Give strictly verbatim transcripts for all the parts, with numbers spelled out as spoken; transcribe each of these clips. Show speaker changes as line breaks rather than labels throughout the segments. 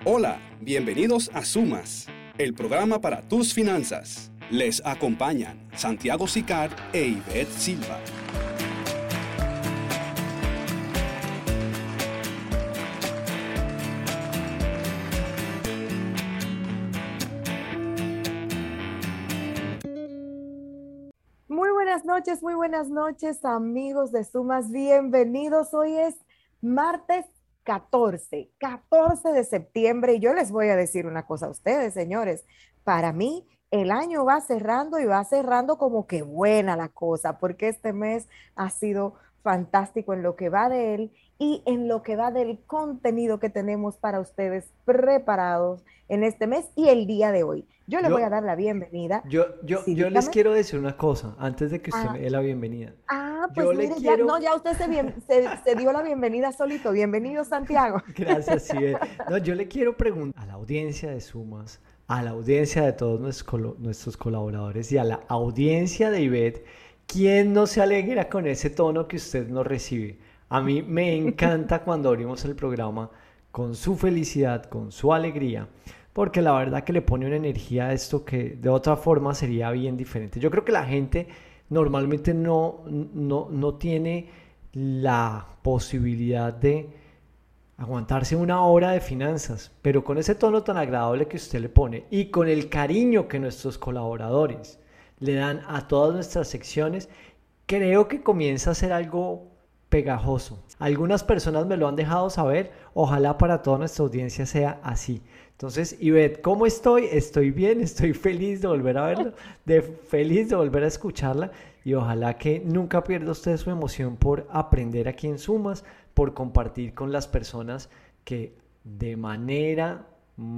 Hola, bienvenidos a Sumas, el programa para tus finanzas. Les acompañan Santiago Sicar e Ivette Silva.
Muy buenas noches, muy buenas noches, amigos de Sumas. Bienvenidos. Hoy es martes catorce, catorce de septiembre, y yo les voy a decir una cosa a ustedes, señores. Para mí, el año va cerrando y va cerrando como que buena la cosa, porque este mes ha sido fantástico en lo que va de él y en lo que va del contenido que tenemos para ustedes preparados en este mes y el día de hoy. Yo les voy a
Yo,
dar la bienvenida.
yo, yo,
Sí,
yo les
dígame.
quiero decir una cosa antes de que usted
Ah,
me dé la bienvenida.
Ah, pues
Yo le
mire, ya, no,
quiero,
ya usted se, bien, se, se dio la bienvenida solito. Bienvenido, Santiago.
gracias, sí, eh, no, yo le quiero preguntar a la audiencia de Sumas, a la audiencia de todos nuestros, colo- nuestros colaboradores y a la audiencia de Ivette, ¿quién no se alegra con ese tono que usted nos recibe? A mí me encanta cuando abrimos el programa con su felicidad, con su alegría, porque la verdad que le pone una energía a esto que de otra forma sería bien diferente. Yo creo que la gente normalmente no, no, no tiene la posibilidad de aguantarse una hora de finanzas, pero con ese tono tan agradable que usted le pone y con el cariño que nuestros colaboradores le dan a todas nuestras secciones, creo que comienza a ser algo pegajoso. Algunas personas me lo han dejado saber, ojalá para toda nuestra audiencia sea así. Entonces, Ivette, ¿cómo estoy? Estoy bien, estoy feliz de volver a verlo, de feliz de volver a escucharla y ojalá que nunca pierda usted su emoción por aprender aquí en Sumas, por compartir con las personas que de manera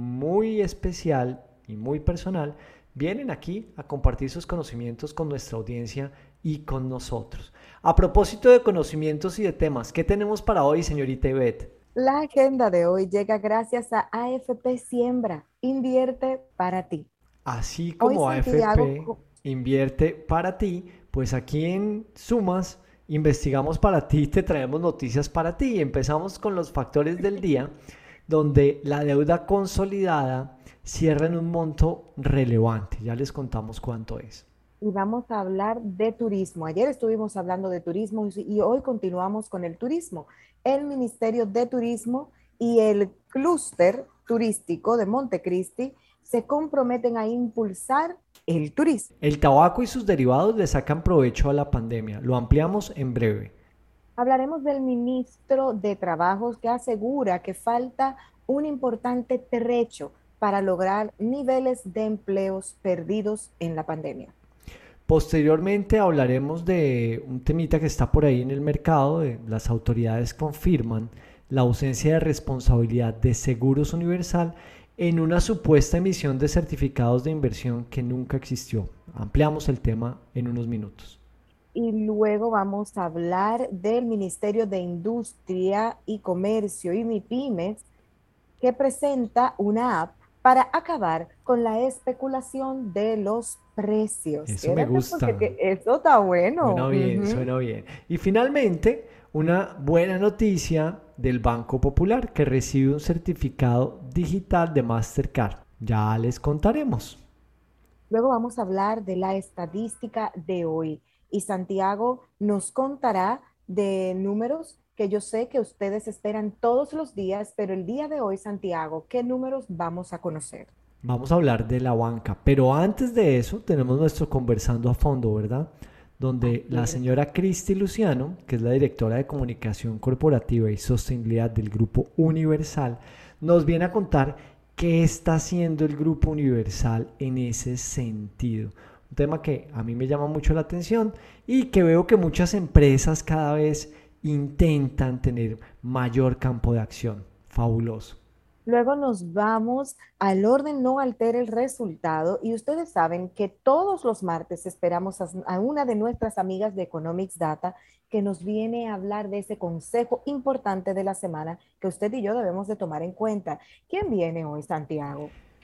muy especial y muy personal vienen aquí a compartir sus conocimientos con nuestra audiencia y con nosotros. A propósito de conocimientos y de temas, ¿qué tenemos para hoy, señorita Ivette?
La agenda de hoy llega gracias a A F P Siembra. Invierte para ti.
Así
Hoy,
como
Santiago,
A F P
co-
invierte para ti, pues aquí en Sumas investigamos para ti, te traemos noticias para ti y empezamos con los factores del día, donde la deuda consolidada cierra en un monto relevante. Ya les contamos cuánto es.
y vamos a hablar de turismo. Ayer estuvimos hablando de turismo y y hoy continuamos con el turismo. El Ministerio de Turismo y el clúster turístico de Montecristi se comprometen a impulsar el turismo.
El tabaco y sus derivados le sacan provecho a la pandemia. Lo ampliamos en breve.
Hablaremos del ministro de Trabajos que asegura que falta un importante trecho para lograr niveles de empleos perdidos en la pandemia.
Posteriormente hablaremos de un temita que está por ahí en el mercado. De, las autoridades confirman la ausencia de responsabilidad de Seguros Universal en una supuesta emisión de certificados de inversión que nunca existió. Ampliamos el tema en unos minutos.
Y luego vamos a hablar del Ministerio de Industria y Comercio y MIPIMES que presenta una app para acabar con la especulación de los precios.
Eso me
Quédate porque
gusta.
que eso está bueno.
Suena bien,
Ujú.
suena bien. Y finalmente, una buena noticia del Banco Popular que recibe un certificado digital de Mastercard. Ya les contaremos.
Luego vamos a hablar de la estadística de hoy y Santiago nos contará de números que yo sé que ustedes esperan todos los días, pero el día de hoy, Santiago, ¿qué números vamos a conocer?
Vamos a hablar de la banca, pero antes de eso tenemos nuestro conversando a fondo, ¿verdad? Donde
Así
la
es.
señora Cristi Luciano, que es la directora de comunicación corporativa y sostenibilidad del Grupo Universal, nos viene a contar qué está haciendo el Grupo Universal en ese sentido. Un tema que a mí me llama mucho la atención y que veo que muchas empresas cada vez intentan tener mayor campo de acción. Fabuloso.
Luego nos vamos al orden no altere el resultado y ustedes saben que todos los martes esperamos a, a una de nuestras amigas de Economics Data que nos viene a hablar de ese consejo importante de la semana que usted y yo debemos de tomar en cuenta. ¿Quién viene hoy, Santiago?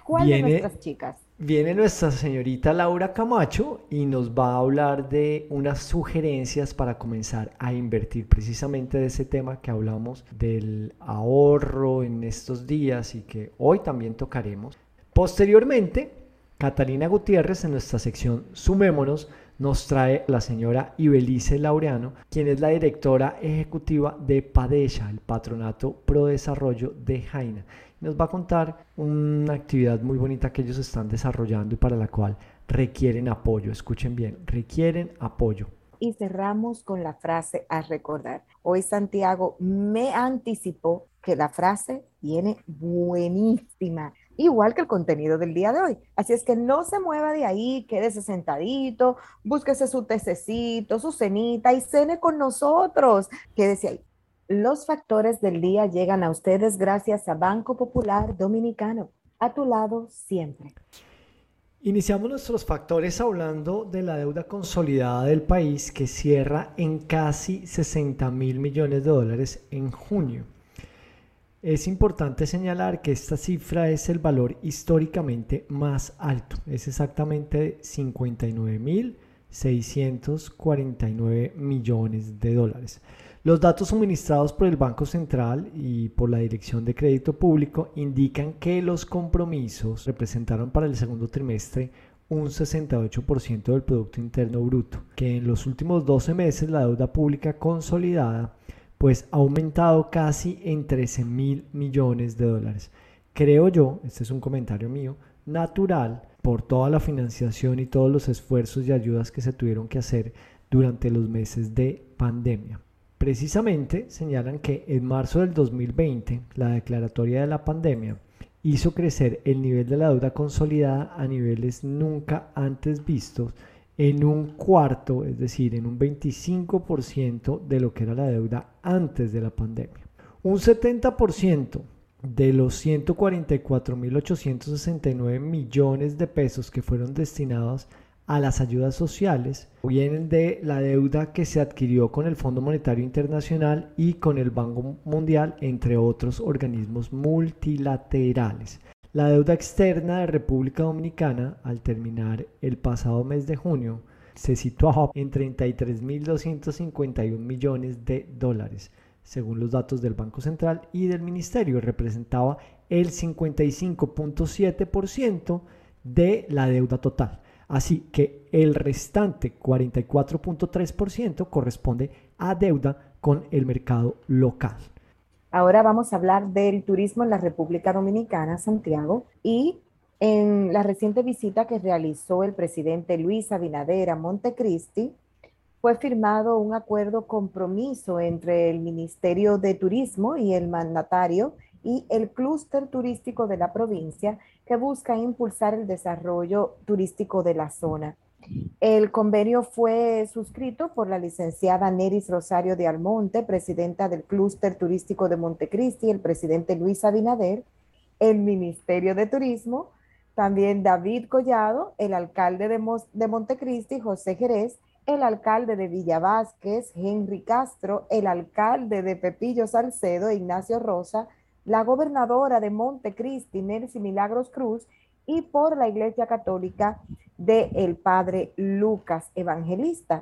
¿Cuál viene, de nuestras chicas?
Viene nuestra señorita Laura Camacho y nos va a hablar de unas sugerencias para comenzar a invertir, precisamente de ese tema que hablamos del ahorro en estos días y que hoy también tocaremos. Posteriormente, Catalina Gutiérrez, en nuestra sección Sumémonos, nos trae la señora Ibelice Laureano, quien es la directora ejecutiva de PADESHA, el Patronato Pro Desarrollo de Jaina. Nos va a contar una actividad muy bonita que ellos están desarrollando y para la cual requieren apoyo. Escuchen bien, requieren apoyo.
Y cerramos con la frase a recordar. Hoy Santiago me anticipó que la frase viene buenísima, igual que el contenido del día de hoy. Así es que no se mueva de ahí, quédese sentadito, búsquese su tececito, su cenita y cene con nosotros. Quédese ahí. Los factores del día llegan a ustedes gracias a Banco Popular Dominicano. A tu lado siempre.
Iniciamos nuestros factores hablando de la deuda consolidada del país que cierra en casi sesenta mil millones de dólares en junio. Es importante señalar que esta cifra es el valor históricamente más alto, es exactamente cincuenta y nueve mil seiscientos cuarenta y nueve millones de dólares. Los datos suministrados por el Banco Central y por la Dirección de Crédito Público indican que los compromisos representaron para el segundo trimestre un sesenta y ocho por ciento del Producto Interno Bruto, que en los últimos doce meses la deuda pública consolidada pues ha aumentado casi en trece mil millones de dólares. Creo yo, este es un comentario mío, natural por toda la financiación y todos los esfuerzos y ayudas que se tuvieron que hacer durante los meses de pandemia. Precisamente señalan que en marzo del dos mil veinte, la declaratoria de la pandemia hizo crecer el nivel de la deuda consolidada a niveles nunca antes vistos en un cuarto, es decir, en un veinticinco por ciento de lo que era la deuda antes de la pandemia. Un setenta por ciento de los ciento cuarenta y cuatro mil ochocientos sesenta y nueve millones de pesos que fueron destinados a las ayudas sociales vienen de la deuda que se adquirió con el Fondo Monetario Internacional y con el Banco Mundial, entre otros organismos multilaterales. La deuda externa de República Dominicana, al terminar el pasado mes de junio, se situaba en treinta y tres mil doscientos cincuenta y un millones de dólares, según los datos del Banco Central y del Ministerio. Representaba el cincuenta y cinco punto siete por ciento de la deuda total. Así que el restante cuarenta y cuatro punto tres por ciento corresponde a deuda con el mercado local.
Ahora vamos a hablar del turismo en la República Dominicana, Santiago, y en la reciente visita que realizó el presidente Luis Abinader a Montecristi, fue firmado un acuerdo compromiso entre el Ministerio de Turismo y el mandatario y el clúster turístico de la provincia que busca impulsar el desarrollo turístico de la zona. El convenio fue suscrito por la licenciada Neris Rosario de Almonte, presidenta del clúster turístico de Montecristi, el presidente Luis Abinader, el Ministerio de Turismo, también David Collado, el alcalde de, Mo- de Montecristi, José Jerez, el alcalde de Villa Vázquez, Henry Castro, el alcalde de Pepillo Salcedo, Ignacio Rosa, la gobernadora de Montecristi, Nelcy Milagros Cruz, y por la Iglesia Católica de el Padre Lucas Evangelista.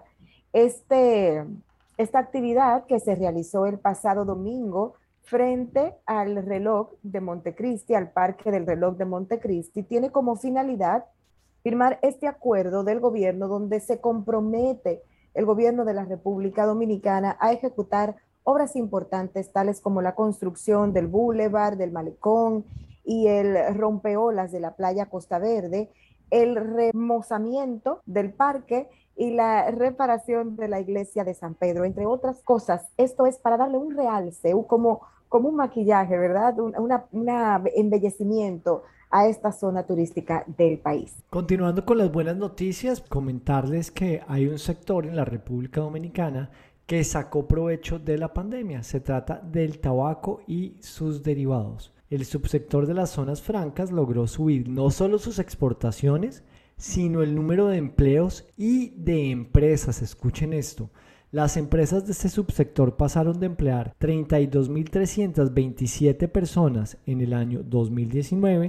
Este, esta actividad que se realizó el pasado domingo frente al reloj de Montecristi, al Parque del Reloj de Montecristi, tiene como finalidad firmar este acuerdo del gobierno donde se compromete el gobierno de la República Dominicana a ejecutar obras importantes tales como la construcción del Boulevard, del Malecón y el rompeolas de la playa Costa Verde, el remozamiento del parque y la reparación de la iglesia de San Pedro, entre otras cosas. Esto es para darle un realce, como, como un maquillaje, ¿verdad? Un una, una embellecimiento a esta zona turística del país.
Continuando con las buenas noticias, comentarles que hay un sector en la República Dominicana que sacó provecho de la pandemia. Se trata del tabaco y sus derivados. El subsector de las zonas francas logró subir no solo sus exportaciones, sino el número de empleos y de empresas. Escuchen esto. Las empresas de este subsector pasaron de emplear treinta y dos mil trescientas veintisiete personas en el año dos mil diecinueve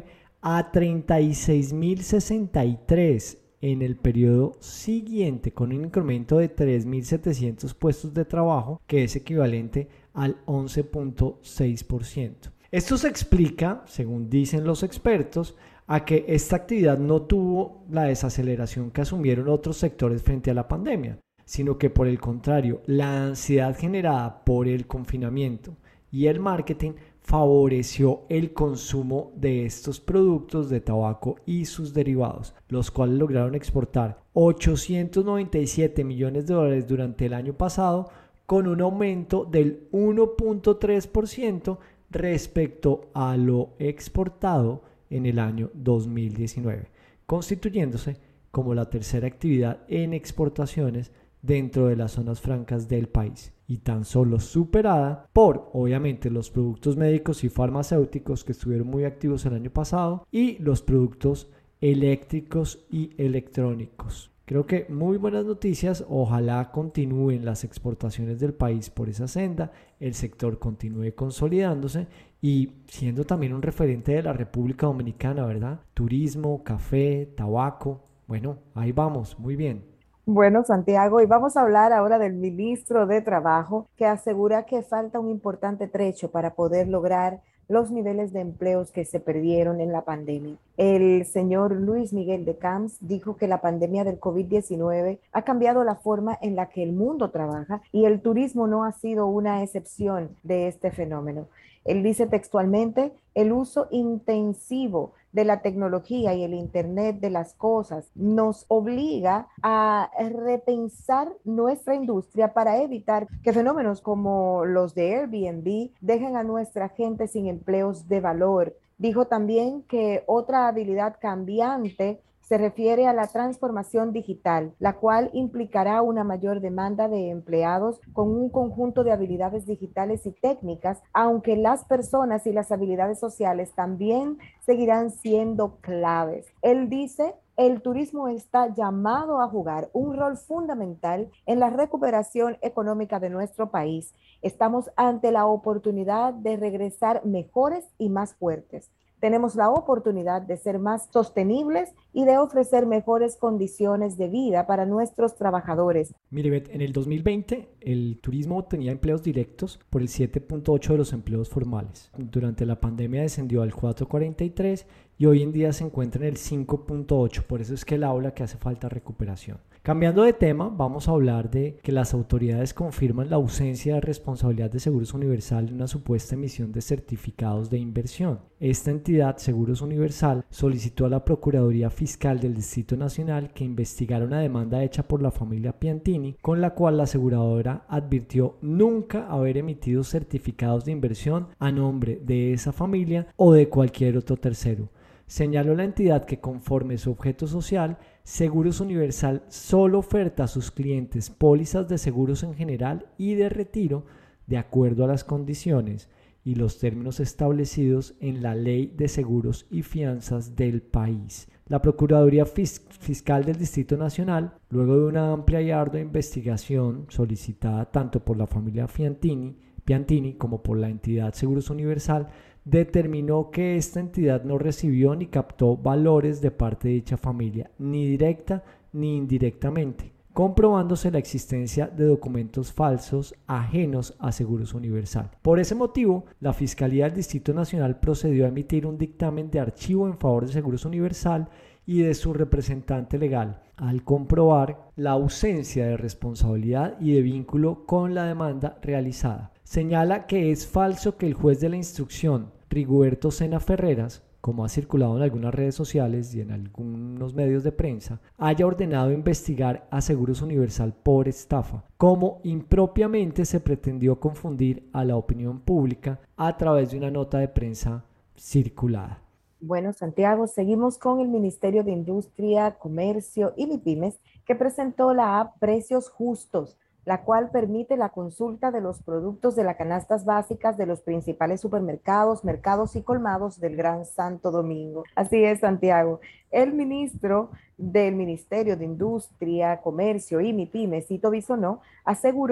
a treinta y seis mil sesenta y tres en el periodo siguiente, con un incremento de tres mil setecientos puestos de trabajo, que es equivalente al once punto seis por ciento. Esto se explica, según dicen los expertos, a que esta actividad no tuvo la desaceleración que asumieron otros sectores frente a la pandemia, sino que por el contrario, la ansiedad generada por el confinamiento y el marketing favoreció el consumo de estos productos de tabaco y sus derivados, los cuales lograron exportar ochocientos noventa y siete millones de dólares durante el año pasado, con un aumento del uno punto tres por ciento respecto a lo exportado en el año dos mil diecinueve, constituyéndose como la tercera actividad en exportaciones dentro de las zonas francas del país, y tan solo superada por, obviamente, los productos médicos y farmacéuticos, que estuvieron muy activos el año pasado, y los productos eléctricos y electrónicos. Creo que muy buenas noticias. Ojalá continúen las exportaciones del país por esa senda, el sector continúe consolidándose y siendo también un referente de la República Dominicana, ¿verdad? Turismo, café, tabaco. Bueno, ahí vamos, muy bien.
Bueno, Santiago, y vamos a hablar ahora del ministro de Trabajo, que asegura que falta un importante trecho para poder lograr los niveles de empleos que se perdieron en la pandemia. El señor Luis Miguel de Camps dijo que la pandemia del COVID diecinueve ha cambiado la forma en la que el mundo trabaja y el turismo no ha sido una excepción de este fenómeno. Él dice textualmente: el uso intensivo de la tecnología y el Internet de las cosas nos obliga a repensar nuestra industria para evitar que fenómenos como los de Airbnb dejen a nuestra gente sin empleos de valor. Dijo también que otra habilidad cambiante se refiere a la transformación digital, la cual implicará una mayor demanda de empleados con un conjunto de habilidades digitales y técnicas, aunque las personas y las habilidades sociales también seguirán siendo claves. Él dice: el turismo está llamado a jugar un rol fundamental en la recuperación económica de nuestro país. Estamos ante la oportunidad de regresar mejores y más fuertes. Tenemos la oportunidad de ser más sostenibles y de ofrecer mejores condiciones de vida para nuestros trabajadores.
Mire, Beth, en el dos mil veinte el turismo tenía empleos directos por el siete punto ocho de los empleos formales. Durante la pandemia descendió al cuatro punto cuarenta y tres y hoy en día se encuentra en el cinco punto ocho. Por eso es que él habla que hace falta recuperación. Cambiando de tema, vamos a hablar de que las autoridades confirman la ausencia de responsabilidad de Seguros Universal en una supuesta emisión de certificados de inversión. Esta entidad, Seguros Universal, solicitó a la Procuraduría Fiscal del Distrito Nacional que investigara una demanda hecha por la familia Piantini, con la cual la aseguradora advirtió nunca haber emitido certificados de inversión a nombre de esa familia o de cualquier otro tercero. Señaló la entidad que, conforme su objeto social, Seguros Universal solo oferta a sus clientes pólizas de seguros en general y de retiro de acuerdo a las condiciones y los términos establecidos en la Ley de Seguros y Fianzas del país. La Procuraduría Fis- Fiscal del Distrito Nacional, luego de una amplia y ardua investigación solicitada tanto por la familia Piantini, Piantini como por la entidad Seguros Universal, determinó que esta entidad no recibió ni captó valores de parte de dicha familia, ni directa ni indirectamente, comprobándose la existencia de documentos falsos ajenos a Seguros Universal. Por ese motivo, la Fiscalía del Distrito Nacional procedió a emitir un dictamen de archivo en favor de Seguros Universal y de su representante legal, al comprobar la ausencia de responsabilidad y de vínculo con la demanda realizada. Señala que es falso que el juez de la instrucción, Rigoberto Sena Ferreras, como ha circulado en algunas redes sociales y en algunos medios de prensa, haya ordenado investigar a Seguros Universal por estafa, como impropiamente se pretendió confundir a la opinión pública a través de una nota de prensa circulada.
Bueno, Santiago, seguimos con el Ministerio de Industria, Comercio y MIPYMES, que presentó la app Precios Justos, la cual permite la consulta de los productos de las canastas básicas de los principales supermercados, mercados y colmados del Gran Santo Domingo. Así es, Santiago. El ministro del Ministerio de Industria, Comercio y MIPYMES, Cito Bisonó, aseguró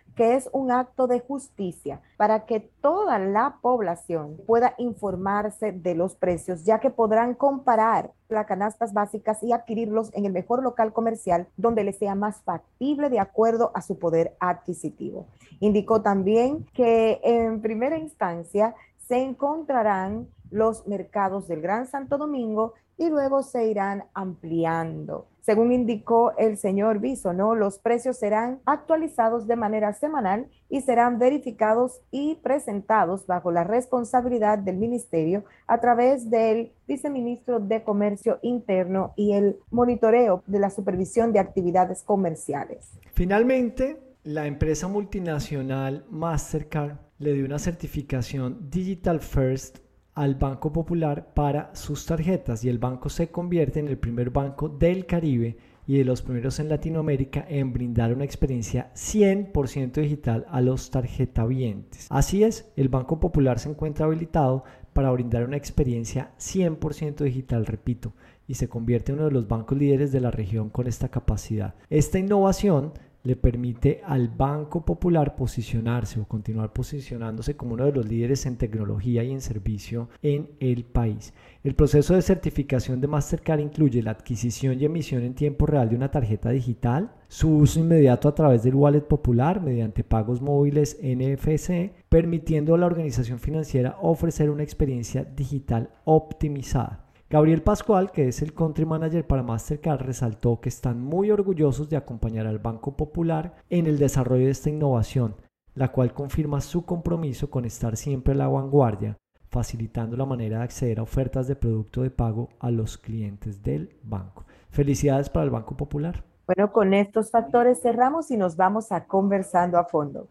que es un acto de justicia para que toda la población pueda informarse de los precios, ya que podrán comparar las canastas básicas y adquirirlos en el mejor local comercial donde les sea más factible de acuerdo a su poder adquisitivo. Indicó también que en primera instancia se encontrarán los mercados del Gran Santo Domingo y luego se irán ampliando. Según indicó el señor Bisonó, los precios serán actualizados de manera semanal y serán verificados y presentados bajo la responsabilidad del ministerio a través del viceministro de Comercio Interno y el monitoreo de la supervisión de actividades comerciales.
Finalmente, la empresa multinacional Mastercard le dio una certificación Digital First al Banco Popular para sus tarjetas y el banco se convierte en el primer banco del Caribe y de los primeros en Latinoamérica en brindar una experiencia cien por ciento digital a los tarjetavientes. Así es, el Banco Popular se encuentra habilitado para brindar una experiencia cien por ciento digital, repito, y se convierte en uno de los bancos líderes de la región con esta capacidad. Esta innovación le permite al Banco Popular posicionarse o continuar posicionándose como uno de los líderes en tecnología y en servicio en el país. El proceso de certificación de Mastercard incluye la adquisición y emisión en tiempo real de una tarjeta digital, su uso inmediato a través del Wallet Popular mediante pagos móviles N F C, permitiendo a la organización financiera ofrecer una experiencia digital optimizada. Gabriel Pascual, que es el Country Manager para Mastercard, resaltó que están muy orgullosos de acompañar al Banco Popular en el desarrollo de esta innovación, la cual confirma su compromiso con estar siempre a la vanguardia, facilitando la manera de acceder a ofertas de producto de pago a los clientes del banco. Felicidades para el Banco Popular.
Bueno, con estos factores cerramos y nos vamos a Conversando a Fondo.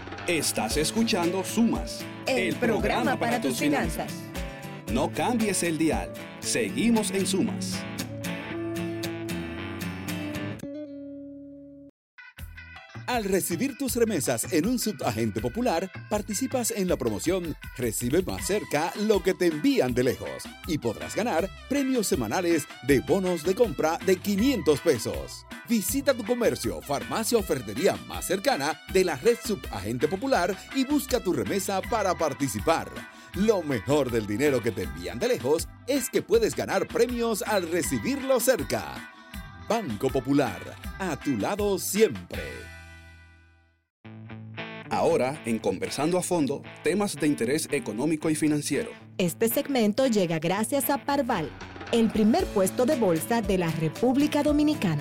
Estás escuchando Sumas,
el, el programa, programa para tus finanzas. finanzas.
No cambies el dial. Seguimos en Sumas.
Al recibir tus remesas en un subagente popular, participas en la promoción Recibe más cerca lo que te envían de lejos y podrás ganar premios semanales de bonos de compra de quinientos pesos. Visita tu comercio, farmacia o ferretería más cercana de la red Subagente Popular y busca tu remesa para participar. Lo mejor del dinero que te envían de lejos es que puedes ganar premios al recibirlo cerca. Banco Popular, a tu lado siempre.
Ahora, en Conversando a Fondo, temas de interés económico y financiero.
Este segmento llega gracias a Parval, el primer puesto de bolsa de la República Dominicana.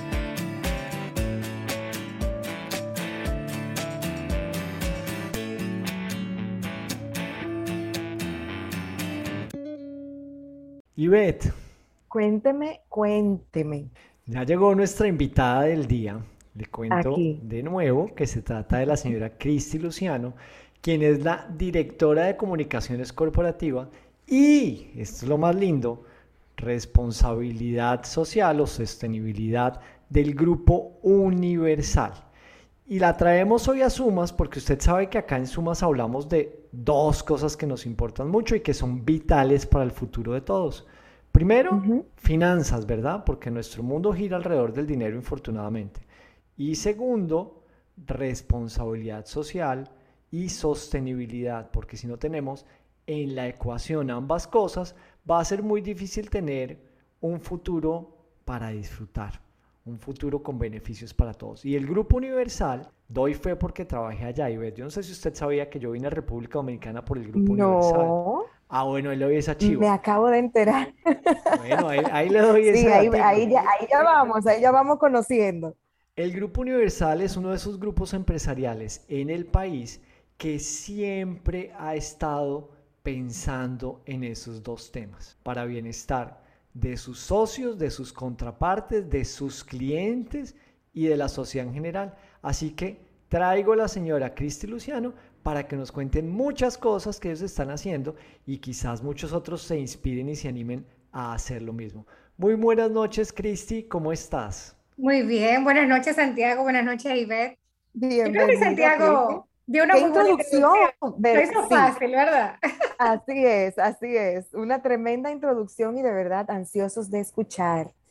Ivette,
cuénteme, cuénteme.
Ya llegó nuestra invitada del día. Le cuento
Aquí.
de nuevo que se trata de la señora Cristi Luciano, quien es la directora de comunicaciones corporativa y, esto es lo más lindo, responsabilidad social o sostenibilidad del Grupo Universal. Y la traemos hoy a Sumas porque usted sabe que acá en Sumas hablamos de dos cosas que nos importan mucho y que son vitales para el futuro de todos. Primero, uh-huh. finanzas, ¿verdad? Porque nuestro mundo gira alrededor del dinero, infortunadamente. Y segundo, responsabilidad social y sostenibilidad, porque si no tenemos en la ecuación ambas cosas, va a ser muy difícil tener un futuro para disfrutar, un futuro con beneficios para todos. Y el Grupo Universal, doy fe porque trabajé allá, y yo no sé si usted sabía que yo vine a República Dominicana por el Grupo
no.
Universal. Ah, bueno, ahí le doy esa chiva.
Me acabo de enterar.
Bueno, ahí, ahí le doy esa
Sí, ahí, ahí, ya, ahí ya vamos, ahí ya vamos conociendo.
El Grupo Universal es uno de esos grupos empresariales en el país que siempre ha estado pensando en esos dos temas, para bienestar de sus socios, de sus contrapartes, de sus clientes y de la sociedad en general. Así que traigo a la señora Cristi Luciano para que nos cuenten muchas cosas que ellos están haciendo y quizás muchos otros se inspiren y se animen a hacer lo mismo. Muy buenas noches, Cristi, ¿cómo estás?
Muy bien, buenas noches Santiago, buenas noches Ivette.
Bienvenida,
Yo creo que Santiago dio una
¿Qué
muy buena
introducción?
Lo hizo
Sí.
fácil, ¿verdad?
Así es, así es. Una tremenda introducción y de verdad ansiosos de escuchar.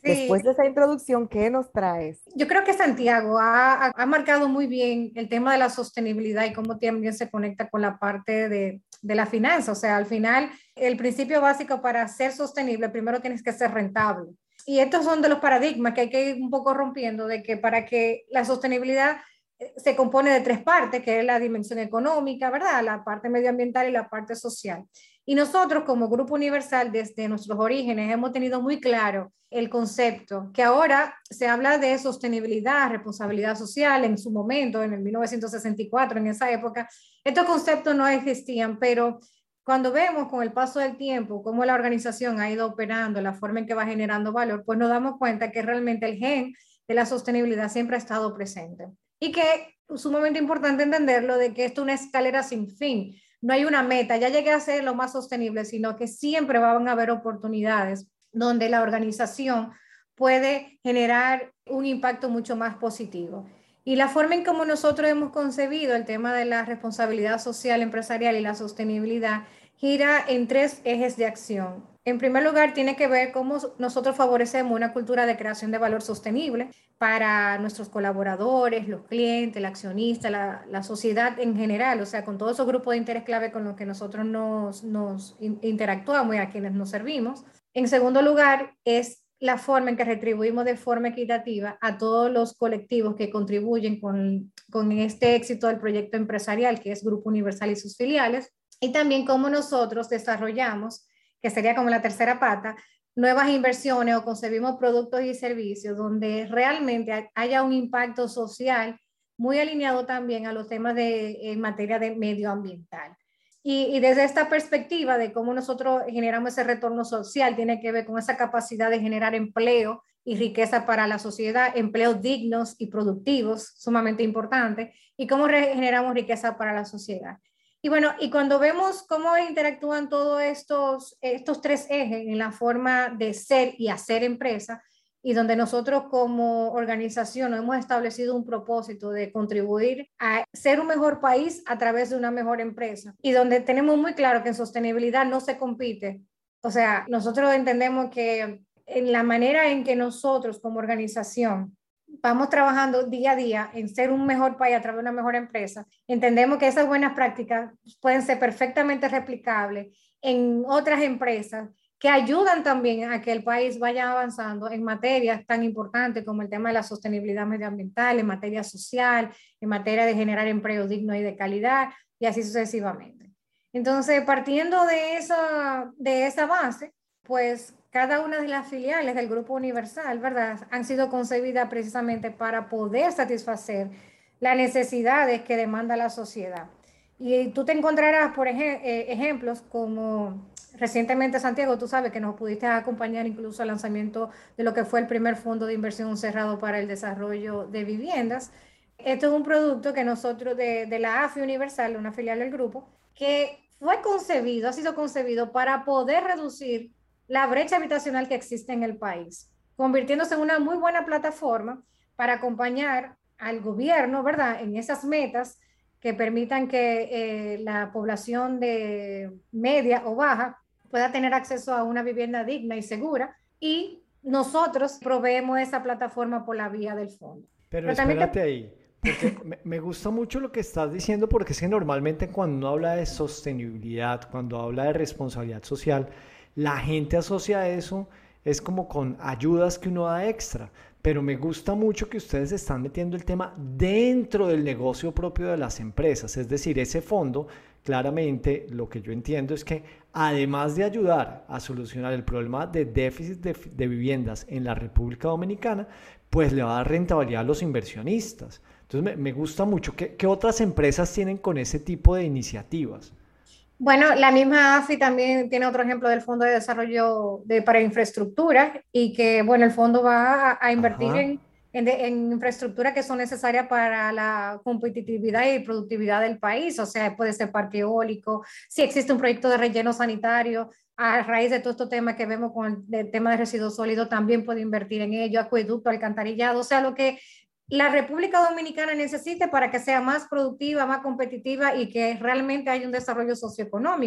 Sí,
Después de esa introducción, ¿qué nos traes?
yo creo que Santiago ha, ha- ha marcado muy bien el tema de la sostenibilidad y cómo también se conecta con la parte de, de la finanza. O sea, al final, el principio básico para ser sostenible, primero tienes que ser rentable. Y estos son de los paradigmas que hay que ir un poco rompiendo, de que para que la sostenibilidad eh, se compone de tres partes, que es la dimensión económica, ¿verdad? La parte medioambiental y la parte social. Y nosotros como Grupo Universal, desde nuestros orígenes, hemos tenido muy claro el concepto, que ahora se habla de sostenibilidad, responsabilidad social, en su momento, en el mil novecientos sesenta y cuatro, en esa época, estos conceptos no existían, pero cuando vemos con el paso del tiempo cómo la organización ha ido operando, la forma en que va generando valor, pues nos damos cuenta que realmente el gen de la sostenibilidad siempre ha estado presente. Y que es sumamente importante entenderlo de que esto es una escalera sin fin. No hay una meta, ya llegué a ser lo más sostenible, sino que siempre van a haber oportunidades donde la organización puede generar un impacto mucho más positivo. Y la forma en cómo nosotros hemos concebido el tema de la responsabilidad social empresarial y la sostenibilidad gira en tres ejes de acción. En primer lugar, tiene que ver cómo nosotros favorecemos una cultura de creación de valor sostenible para nuestros colaboradores, los clientes, el accionista, la, la sociedad en general, o sea, con todos esos grupos de interés clave con los que nosotros nos, nos interactuamos y a quienes nos servimos. En segundo lugar, es la forma en que retribuimos de forma equitativa a todos los colectivos que contribuyen con, con este éxito del proyecto empresarial, que es Grupo Universal y sus filiales, y también cómo nosotros desarrollamos, que sería como la tercera pata, nuevas inversiones o concebimos productos y servicios donde realmente haya un impacto social muy alineado también a los temas de, en materia de medioambiental. Y, y desde esta perspectiva de cómo nosotros generamos ese retorno social, tiene que ver con esa capacidad de generar empleo y riqueza para la sociedad, empleos dignos y productivos, sumamente importante, y cómo generamos riqueza para la sociedad. Y bueno, y cuando vemos cómo interactúan todos estos, estos tres ejes en la forma de ser y hacer empresa, y donde nosotros como organización hemos establecido un propósito de contribuir a ser un mejor país a través de una mejor empresa, y donde tenemos muy claro que en sostenibilidad no se compite. O sea, nosotros entendemos que en la manera en que nosotros como organización vamos trabajando día a día en ser un mejor país a través de una mejor empresa, entendemos que esas buenas prácticas pueden ser perfectamente replicables en otras empresas que ayudan también a que el país vaya avanzando en materias tan importantes como el tema de la sostenibilidad medioambiental, en materia social, en materia de generar empleo digno y de calidad, y así sucesivamente. Entonces, partiendo de esa, de esa base, pues cada una de las filiales del Grupo Universal, ¿verdad?, han sido concebidas precisamente para poder satisfacer las necesidades que demanda la sociedad. Y tú te encontrarás, por ej eh, ejemplos como recientemente, Santiago, tú sabes que nos pudiste acompañar incluso al lanzamiento de lo que fue el primer fondo de inversión cerrado para el desarrollo de viviendas. Esto es un producto que nosotros de, de la A F I Universal, una filial del grupo, que fue concebido, ha sido concebido para poder reducir la brecha habitacional que existe en el país, convirtiéndose en una muy buena plataforma para acompañar al gobierno, ¿verdad?, en esas metas que permitan que eh, la población de media o baja pueda tener acceso a una vivienda digna y segura, y nosotros proveemos esa plataforma por la vía del fondo.
Pero
Pero también
espérate
te...
ahí, porque me, me gusta mucho lo que estás diciendo, porque es que normalmente cuando uno habla de sostenibilidad, cuando habla de responsabilidad social, la gente asocia eso, es como con ayudas que uno da extra, pero me gusta mucho que ustedes están metiendo el tema dentro del negocio propio de las empresas, es decir, ese fondo, claramente lo que yo entiendo es que además de ayudar a solucionar el problema de déficit de, de viviendas en la República Dominicana, pues le va a dar rentabilidad a los inversionistas. Entonces me, me gusta mucho. ¿Qué, qué otras empresas tienen con ese tipo de iniciativas?
Bueno, la misma A F I también tiene otro ejemplo del Fondo de Desarrollo de, para Infraestructura, y que, bueno, el fondo va a, a invertir
Ajá.
en, en, de, en infraestructura que son necesarias para la competitividad y productividad del país. O sea, puede ser parque eólico, si existe un proyecto de relleno sanitario, a raíz de todo este tema que vemos con el, el tema de residuos sólidos, también puede invertir en ello, acueducto, alcantarillado, o sea, lo que la República Dominicana necesite para que sea más productiva, más competitiva y que realmente haya un desarrollo socioeconómico.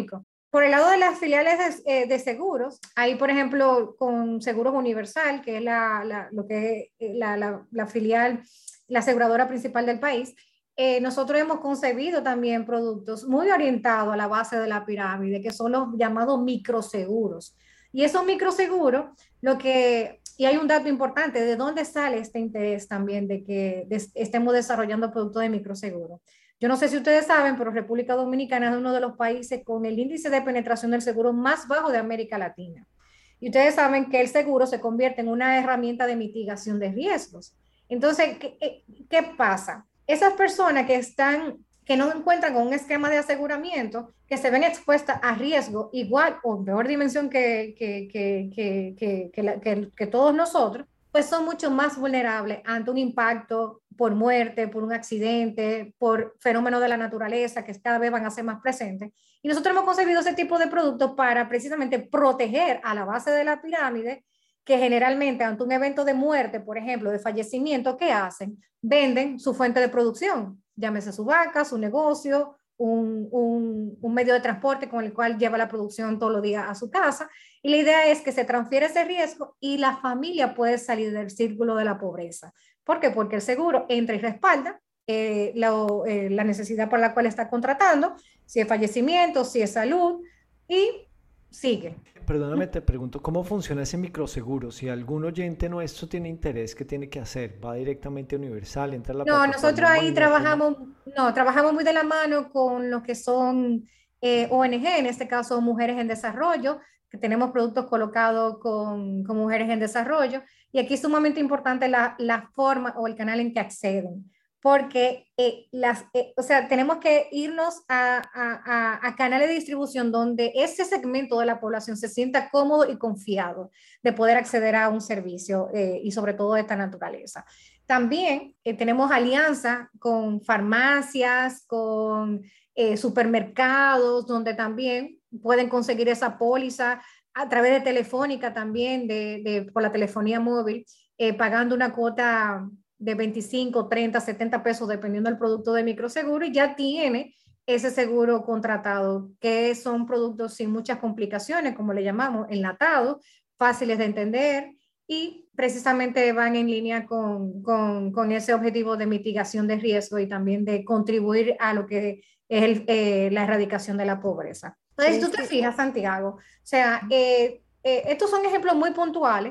por el lado de las filiales de, eh, de seguros, ahí por ejemplo con Seguros Universal, que es la, la, lo que, la, la, la filial, la aseguradora principal del país, eh, nosotros hemos concebido también productos muy orientados a la base de la pirámide, que son los llamados microseguros. Y esos microseguros, lo que, y hay un dato importante, ¿de dónde sale este interés también de que de, estemos desarrollando productos de microseguro? Yo no sé si ustedes saben, pero República Dominicana es uno de los países con el índice de penetración del seguro más bajo de América Latina. Y ustedes saben que el seguro se convierte en una herramienta de mitigación de riesgos. Entonces, ¿qué, qué pasa? Esas personas que están, que no encuentran con un esquema de aseguramiento, que se ven expuestas a riesgo igual o peor dimensión que, que, que, que, que, que, la, que, que todos nosotros, pues son mucho más vulnerables ante un impacto por muerte, por un accidente, por fenómenos de la naturaleza que cada vez van a ser más presentes. Y nosotros hemos concebido ese tipo de productos para precisamente proteger a la base de la pirámide, que generalmente ante un evento de muerte, por ejemplo, de fallecimiento, ¿qué hacen? Venden su fuente de producción, llámese su vaca, su negocio, un, un, un medio de transporte con el cual lleva la producción todos los días a su casa. Y la idea es que se transfiere ese riesgo y la familia puede salir del círculo de la pobreza. ¿Por qué? Porque el seguro entra y respalda eh, la, eh, la necesidad por la cual está contratando, si es fallecimiento, si es salud, y sigue.
Perdóname, te pregunto, ¿cómo funciona ese microseguro? Si algún oyente nuestro tiene interés, ¿qué tiene que hacer? ¿Va directamente a Universal? ¿Entra a la
No, nosotros ahí trabajamos, no, trabajamos muy de la mano con lo que son eh, O N G, en este caso Mujeres en Desarrollo, que tenemos productos colocados con, con mujeres en desarrollo, y aquí es sumamente importante la, la forma o el canal en que acceden, porque eh, las, eh, o sea, tenemos que irnos a, a, a, a canales de distribución donde ese segmento de la población se sienta cómodo y confiado de poder acceder a un servicio eh, y sobre todo de esta naturaleza. También eh, tenemos alianza con farmacias, con eh, supermercados, donde también pueden conseguir esa póliza a través de Telefónica también, de, de, por la telefonía móvil, eh, pagando una cuota de veinticinco, treinta, setenta pesos, dependiendo del producto de microseguro, y ya tiene ese seguro contratado, que son productos sin muchas complicaciones, como le llamamos, enlatados, fáciles de entender, y precisamente van en línea con, con, con ese objetivo de mitigación de riesgo y también de contribuir a lo que es el, eh, la erradicación de la pobreza. Entonces, tú te fijas, Santiago, o sea, eh, eh, estos son ejemplos muy puntuales,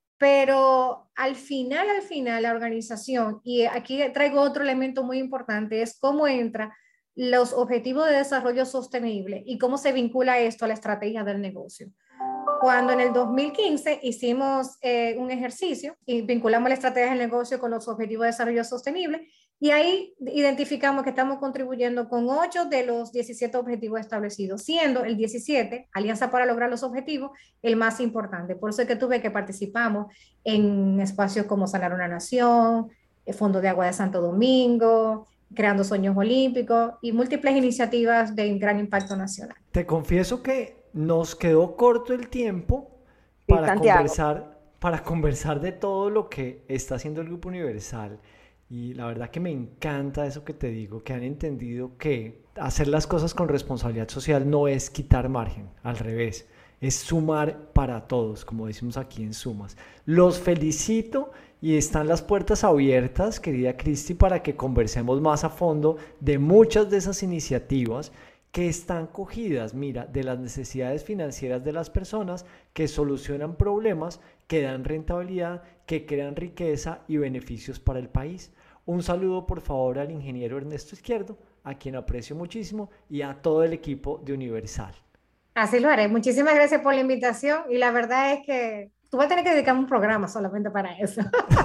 pero al final, al final, la organización, y aquí traigo otro elemento muy importante, es cómo entra los objetivos de desarrollo sostenible y cómo se vincula esto a la estrategia del negocio. Cuando en el dos mil quince hicimos eh, un ejercicio y vinculamos la estrategia del negocio con los objetivos de desarrollo sostenible, y ahí identificamos que estamos contribuyendo con ocho de los diecisiete objetivos establecidos, siendo el diecisiete, Alianza para lograr los objetivos, el más importante. Por eso es que tuve que participamos en espacios como Sanar una Nación, el Fondo de Agua de Santo Domingo, Creando Sueños Olímpicos y múltiples iniciativas de gran impacto nacional.
Te confieso que nos quedó corto el tiempo para, sí, conversar, para conversar de todo lo que está haciendo el Grupo Universal. Y la verdad que me encanta eso que te digo, que han entendido que hacer las cosas con responsabilidad social no es quitar margen, al revés, es sumar para todos, como decimos aquí en Sumas. Los felicito y están las puertas abiertas, querida Cristi, para que conversemos más a fondo de muchas de esas iniciativas que están cogidas, mira, de las necesidades financieras de las personas, que solucionan problemas, que dan rentabilidad, que crean riqueza y beneficios para el país. Un saludo por favor al ingeniero Ernesto Izquierdo, a quien aprecio muchísimo, y a todo el equipo de Universal.
Así lo haré. Muchísimas gracias por la invitación, y la verdad es que tú vas a tener que dedicar un programa solamente para eso.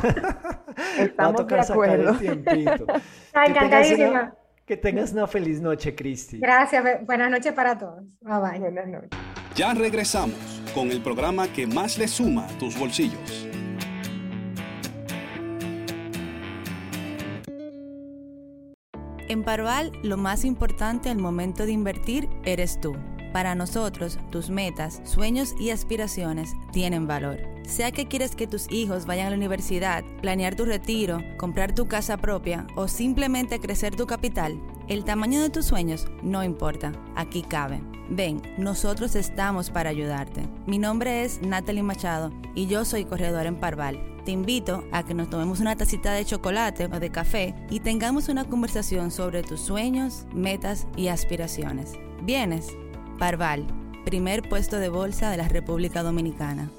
Estamos de acuerdo.
Encantadísima.
Que tengas una feliz noche, Cristi.
Gracias. Buenas noches para todos. Bye bye.
Buenas noches.
Ya regresamos con el programa que más le suma a tus bolsillos.
En Parval, lo más importante al momento de invertir eres tú. Para nosotros, tus metas, sueños y aspiraciones tienen valor. Sea que quieres que tus hijos vayan a la universidad, planear tu retiro, comprar tu casa propia o simplemente crecer tu capital, el tamaño de tus sueños no importa, aquí cabe. Ven, nosotros estamos para ayudarte. Mi nombre es Natalie Machado y yo soy corredora en Parval. Te invito a que nos tomemos una tacita de chocolate o de café y tengamos una conversación sobre tus sueños, metas y aspiraciones. ¿Vienes? Parval, primer puesto de bolsa de la República Dominicana.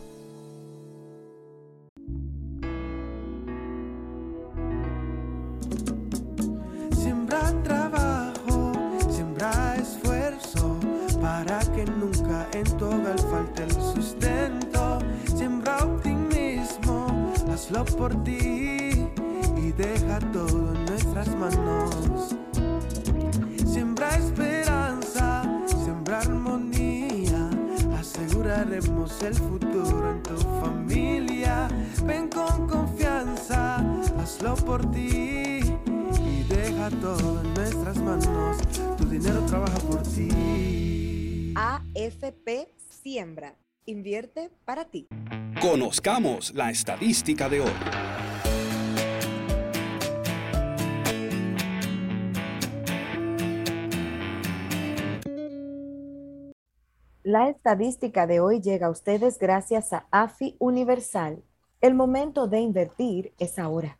Siembra trabajo, siembra esfuerzo, para que nunca en tu hogar falte el sustento. Siembra optimismo, hazlo por ti y deja todo en nuestras manos. Siembra esperanza, siembra armonía, aseguraremos el futuro en tu familia. Ven con confianza, hazlo por ti y deja todo en nuestras manos. Tu dinero trabaja por ti.
A F P Siembra. Invierte para ti.
Conozcamos la estadística de hoy.
La estadística de hoy llega a ustedes gracias a A F I Universal. El momento de invertir es ahora.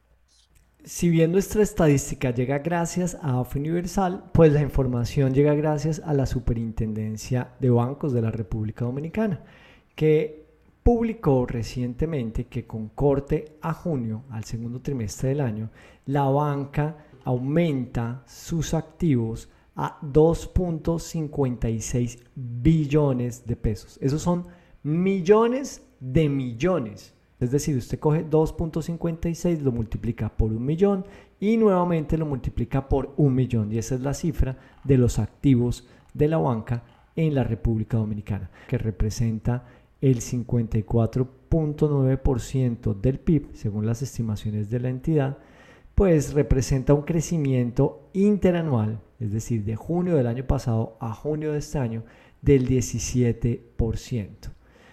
Si bien nuestra estadística llega gracias a A F I Universal, pues la información llega gracias a la Superintendencia de Bancos de la República Dominicana, que publicó recientemente que con corte a junio, al segundo trimestre del año, la banca aumenta sus activos a dos punto cincuenta y seis billones de pesos. Esos son millones de millones. Es decir, usted coge dos punto cincuenta y seis, lo multiplica por un millón y nuevamente lo multiplica por un millón. Y esa es la cifra de los activos de la banca en la República Dominicana, que representa el cincuenta y cuatro punto nueve por ciento del P I B, según las estimaciones de la entidad, pues representa un crecimiento interanual, es decir, de junio del año pasado a junio de este año, del diecisiete por ciento.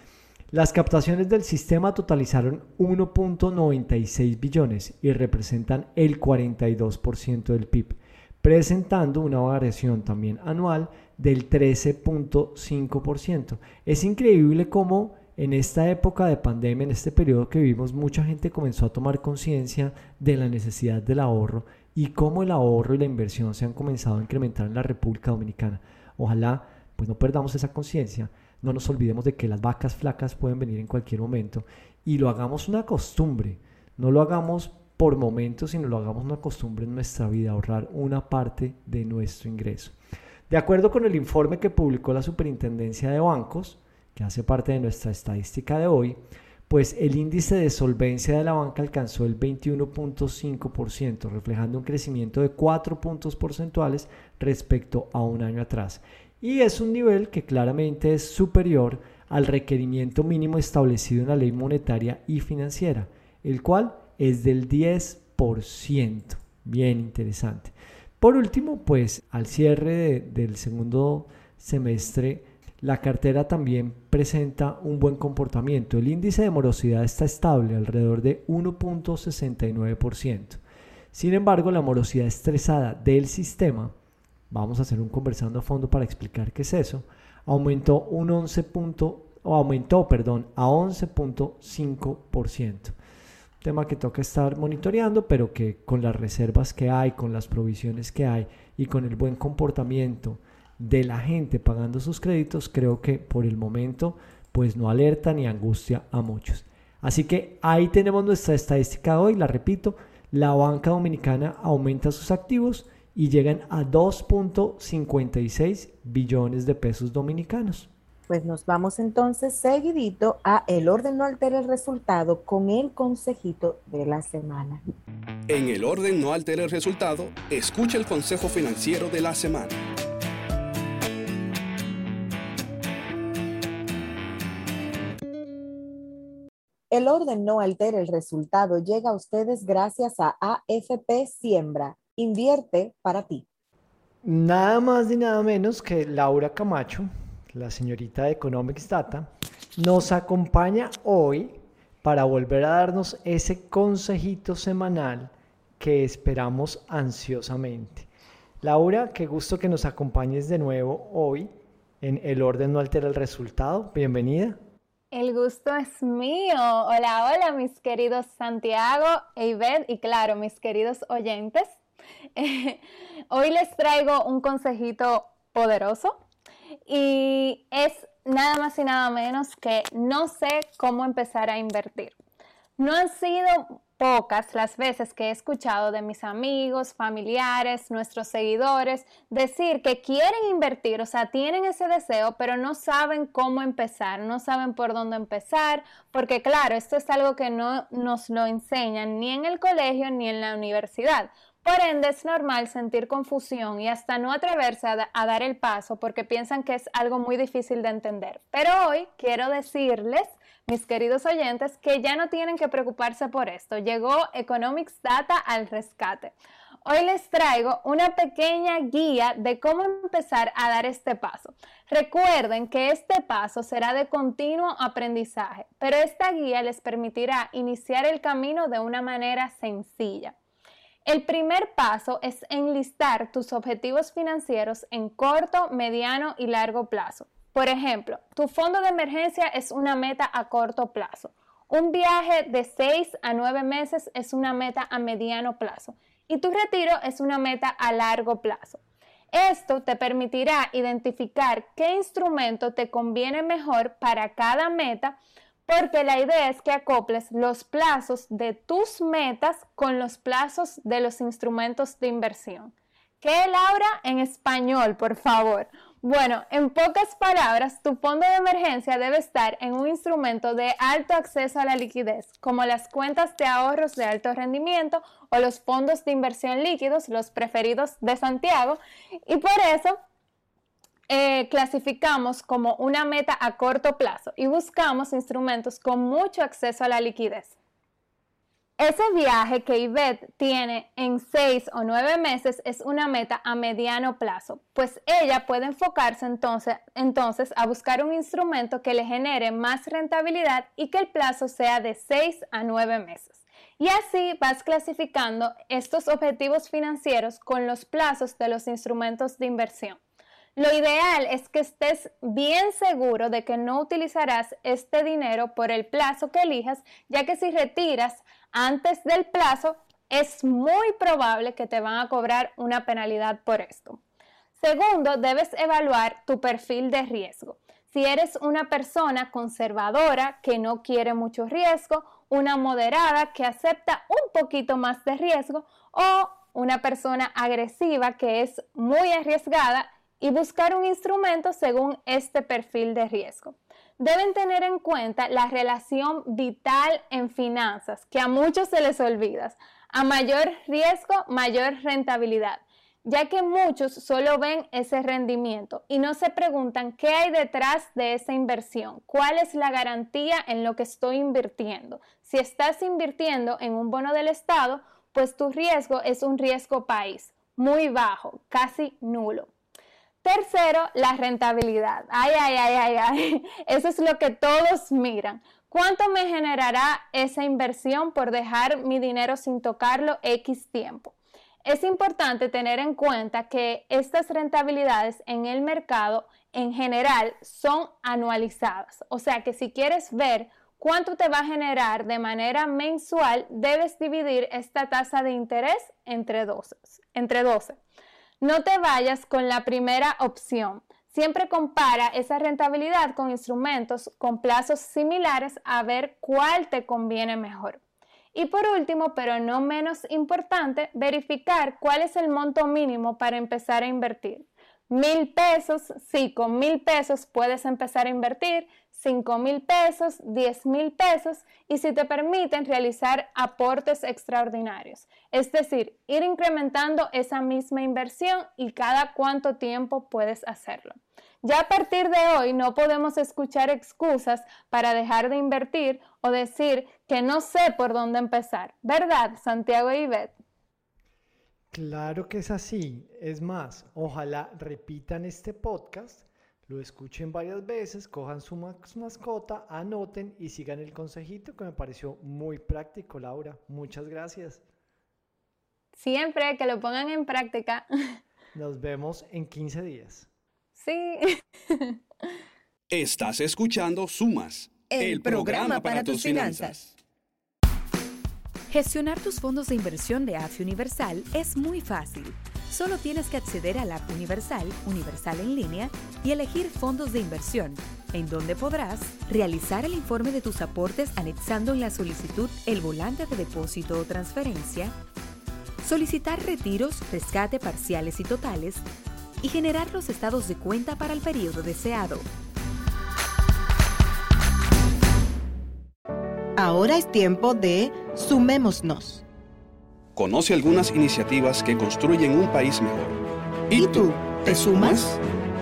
Las captaciones del sistema totalizaron uno punto noventa y seis billones y representan el cuarenta y dos por ciento del P I B, presentando una variación también anual del trece punto cinco por ciento. Es increíble cómo en esta época de pandemia, en este periodo que vivimos, mucha gente comenzó a tomar conciencia de la necesidad del ahorro y cómo el ahorro y la inversión se han comenzado a incrementar en la República Dominicana. Ojalá pues no perdamos esa conciencia, no nos olvidemos de que las vacas flacas pueden venir en cualquier momento y lo hagamos una costumbre, no lo hagamos por momentos, sino lo hagamos una costumbre en nuestra vida, ahorrar una parte de nuestro ingreso. De acuerdo con el informe que publicó la Superintendencia de Bancos, que hace parte de nuestra estadística de hoy, pues el índice de solvencia de la banca alcanzó el veintiuno punto cinco por ciento, reflejando un crecimiento de cuatro puntos porcentuales respecto a un año atrás. Y es un nivel que claramente es superior al requerimiento mínimo establecido en la ley monetaria y financiera, el cual es del diez por ciento. Bien interesante. Por último, pues al cierre de, del segundo semestre, la cartera también presenta un buen comportamiento. El índice de morosidad está estable, alrededor de uno punto sesenta y nueve por ciento. Sin embargo, la morosidad estresada del sistema, vamos a hacer un conversando a fondo para explicar qué es eso, aumentó un once punto, o aumentó, perdón, a once punto cinco por ciento. Tema que toca estar monitoreando, pero que con las reservas que hay, con las provisiones que hay y con el buen comportamiento de la gente pagando sus créditos, creo que por el momento pues no alerta ni angustia a muchos. Así que ahí tenemos nuestra estadística de hoy. La repito, la banca dominicana aumenta sus activos y llegan a dos punto cincuenta y seis billones de pesos dominicanos.
Pues nos vamos entonces seguidito a El Orden No Altera el Resultado con el consejito de la semana.
En El Orden No Altera el Resultado, escucha el consejo financiero de la semana.
El Orden No Altera el Resultado llega a ustedes gracias a A F P Siembra. Invierte para ti.
Nada más ni nada menos que Laura Camacho, la señorita de Economics Data, nos acompaña hoy para volver a darnos ese consejito semanal que esperamos ansiosamente. Laura, qué gusto que nos acompañes de nuevo hoy en El orden no altera el resultado. Bienvenida.
El gusto es mío. Hola, hola, mis queridos Santiago e Ivette y claro, mis queridos oyentes. Eh, hoy les traigo un consejito poderoso y es nada más y nada menos que no sé cómo empezar a invertir. No han sido pocas las veces que he escuchado de mis amigos, familiares, nuestros seguidores decir que quieren invertir, o sea, tienen ese deseo, pero no saben cómo empezar, no saben por dónde empezar, porque claro, esto es algo que no nos lo enseñan ni en el colegio ni en la universidad. Por ende, es normal sentir confusión y hasta no atreverse a, da- a dar el paso porque piensan que es algo muy difícil de entender. Pero hoy quiero decirles, mis queridos oyentes, que ya no tienen que preocuparse por esto. Llegó Economics Data al rescate. Hoy les traigo una pequeña guía de cómo empezar a dar este paso. Recuerden que este paso será de continuo aprendizaje, pero esta guía les permitirá iniciar el camino de una manera sencilla. El primer paso es enlistar tus objetivos financieros en corto, mediano y largo plazo. Por ejemplo, tu fondo de emergencia es una meta a corto plazo. Un viaje de seis a nueve meses es una meta a mediano plazo. Y tu retiro es una meta a largo plazo. Esto te permitirá identificar qué instrumento te conviene mejor para cada meta, porque la idea es que acoples los plazos de tus metas con los plazos de los instrumentos de inversión. ¿Qué, Laura? En español, por favor. Bueno, en pocas palabras, tu fondo de emergencia debe estar en un instrumento de alto acceso a la liquidez, como las cuentas de ahorros de alto rendimiento o los fondos de inversión líquidos, los preferidos de Santiago, y por eso Eh, clasificamos como una meta a corto plazo y buscamos instrumentos con mucho acceso a la liquidez. Ese viaje que Ivette tiene en seis o nueve meses es una meta a mediano plazo, pues ella puede enfocarse entonces, entonces a buscar un instrumento que le genere más rentabilidad y que el plazo sea de seis a nueve meses. Y así vas clasificando estos objetivos financieros con los plazos de los instrumentos de inversión. Lo ideal es que estés bien seguro de que no utilizarás este dinero por el plazo que elijas, ya que si retiras antes del plazo, es muy probable que te van a cobrar una penalidad por esto. Segundo, debes evaluar tu perfil de riesgo. Si eres una persona conservadora que no quiere mucho riesgo, una moderada que acepta un poquito más de riesgo o una persona agresiva que es muy arriesgada, y buscar un instrumento según este perfil de riesgo. Deben tener en cuenta la relación vital en finanzas, que a muchos se les olvida. A mayor riesgo, mayor rentabilidad, ya que muchos solo ven ese rendimiento y no se preguntan qué hay detrás de esa inversión, cuál es la garantía en lo que estoy invirtiendo. Si estás invirtiendo en un bono del Estado, pues tu riesgo es un riesgo país, muy bajo, casi nulo. Tercero, la rentabilidad. Ay, ay, ay, ay, ay. Eso es lo que todos miran. ¿Cuánto me generará esa inversión por dejar mi dinero sin tocarlo X tiempo? Es importante tener en cuenta que estas rentabilidades en el mercado en general son anualizadas. O sea que si quieres ver cuánto te va a generar de manera mensual, debes dividir esta tasa de interés entre doce. Entre doce. No te vayas con la primera opción. Siempre compara esa rentabilidad con instrumentos con plazos similares a ver cuál te conviene mejor. Y por último, pero no menos importante, verificar cuál es el monto mínimo para empezar a invertir. Mil pesos, sí, con mil pesos puedes empezar a invertir, cinco mil pesos, diez mil pesos y si te permiten realizar aportes extraordinarios. Es decir, ir incrementando esa misma inversión y cada cuánto tiempo puedes hacerlo. Ya a partir de hoy no podemos escuchar excusas para dejar de invertir o decir que no sé por dónde empezar. ¿Verdad, Santiago y Ivette?
Claro que es así. Es más, ojalá repitan este podcast, lo escuchen varias veces, cojan su mascota, anoten y sigan el consejito que me pareció muy práctico, Laura. Muchas gracias.
Siempre que lo pongan en práctica.
Nos vemos en quince días.
Sí.
Estás escuchando Sumas, el, el programa, programa para, para tus finanzas. finanzas.
Gestionar tus fondos de inversión de A F I Universal es muy fácil. Solo tienes que acceder a la app Universal, Universal en línea, y elegir fondos de inversión, en donde podrás realizar el informe de tus aportes anexando en la solicitud el volante de depósito o transferencia, solicitar retiros, rescate parciales y totales, y generar los estados de cuenta para el periodo deseado.
Ahora es tiempo de Sumémonos.
Conoce algunas iniciativas que construyen un país mejor.
¿Y, ¿Y tú, te sumas?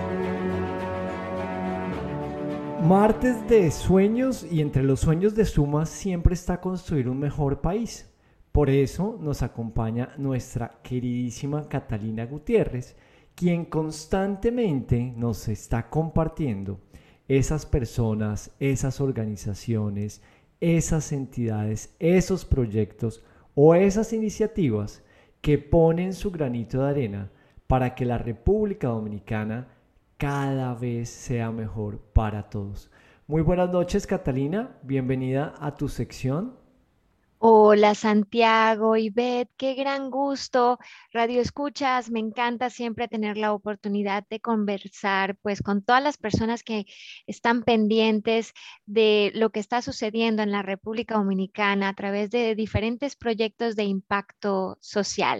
Martes de sueños, y entre los sueños de Sumas siempre está construir un mejor país. Por eso nos acompaña nuestra queridísima Catalina Gutiérrez, quien constantemente nos está compartiendo esas personas, esas organizaciones, esas entidades, esos proyectos o esas iniciativas que ponen su granito de arena para que la República Dominicana cada vez sea mejor para todos. Muy buenas noches, Catalina, bienvenida a tu sección.
Hola Santiago, Ivette, qué gran gusto. Radio Escuchas, me encanta siempre tener la oportunidad de conversar pues con todas las personas que están pendientes de lo que está sucediendo en la República Dominicana a través de diferentes proyectos de impacto social.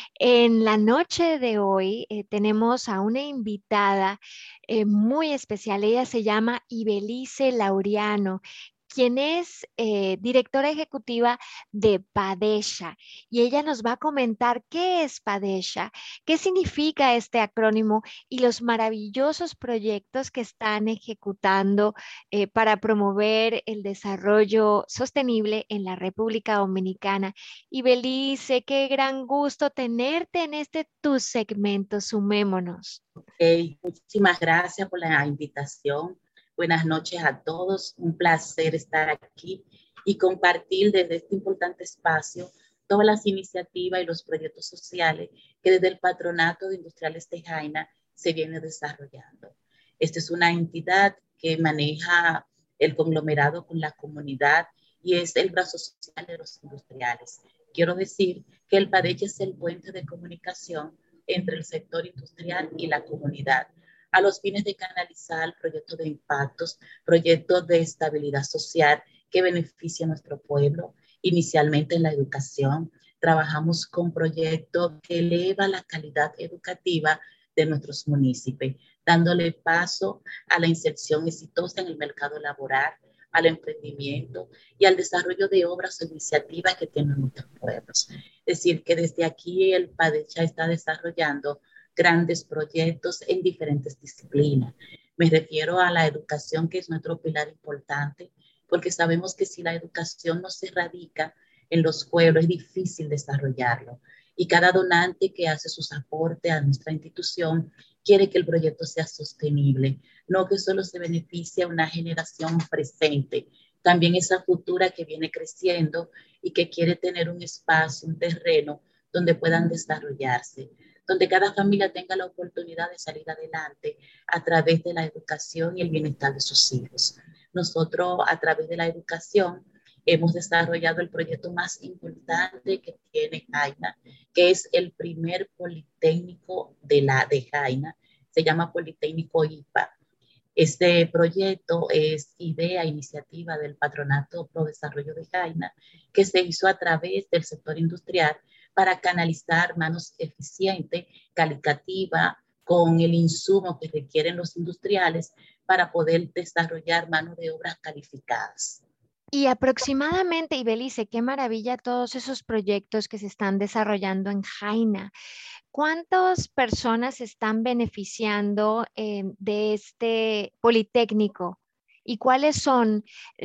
En la noche de hoy eh, tenemos a una invitada eh, muy especial. Ella se llama Ibelice Laureano, quien es eh, directora ejecutiva de PADESHA, y ella nos va a comentar qué es PADESHA, qué significa este acrónimo y los maravillosos proyectos que están ejecutando eh, para promover el desarrollo sostenible en la República Dominicana. Y Belice, qué gran gusto tenerte en este tu segmento, Sumémonos.
Okay, muchísimas gracias por la invitación. Buenas noches a todos, un placer estar aquí y compartir desde este importante espacio todas las iniciativas y los proyectos sociales que desde el Patronato de Industriales de Jaina se viene desarrollando. Esta es una entidad que maneja el conglomerado con la comunidad y es el brazo social de los industriales. Quiero decir que el PADESHA es el puente de comunicación entre el sector industrial y la comunidad, a los fines de canalizar proyectos de impactos, proyectos de estabilidad social que beneficien a nuestro pueblo. Inicialmente en la educación, trabajamos con proyectos que elevan la calidad educativa de nuestros municipios, dándole paso a la inserción exitosa en el mercado laboral, al emprendimiento y al desarrollo de obras o iniciativas que tienen nuestros pueblos. Es decir, que desde aquí el PADESHA está desarrollando grandes proyectos en diferentes disciplinas. Me refiero a la educación, que es nuestro pilar importante, porque sabemos que si la educación no se radica en los pueblos, es difícil desarrollarlo. Y cada donante que hace sus aportes a nuestra institución quiere que el proyecto sea sostenible, no que solo se beneficie a una generación presente, también esa futura que viene creciendo y que quiere tener un espacio, un terreno donde puedan desarrollarse, donde cada familia tenga la oportunidad de salir adelante a través de la educación y el bienestar de sus hijos. Nosotros, a través de la educación, hemos desarrollado el proyecto más importante que tiene Jaina, que es el primer politécnico de, la, de Jaina. Se llama Politécnico I P A. Este proyecto es idea, iniciativa del Patronato Pro Desarrollo de Jaina, que se hizo a través del sector industrial para canalizar manos eficientes, calitativas, con el insumo que requieren los industriales para poder desarrollar manos de obras calificadas.
Y aproximadamente, Ibelice, qué maravilla todos esos proyectos que se están desarrollando en Jaina. ¿Cuántas personas están beneficiando eh, de este politécnico? ¿Y cuáles son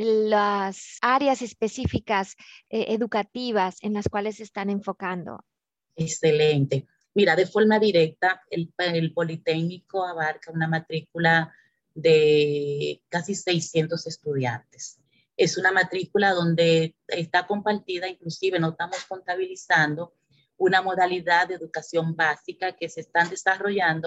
las áreas específicas eh, educativas en las cuales se están enfocando?
Excelente. Mira, de forma directa, el, el Politécnico abarca una matrícula de casi seiscientos estudiantes. Es una matrícula donde está compartida, inclusive no estamos contabilizando una modalidad de educación básica que se están desarrollando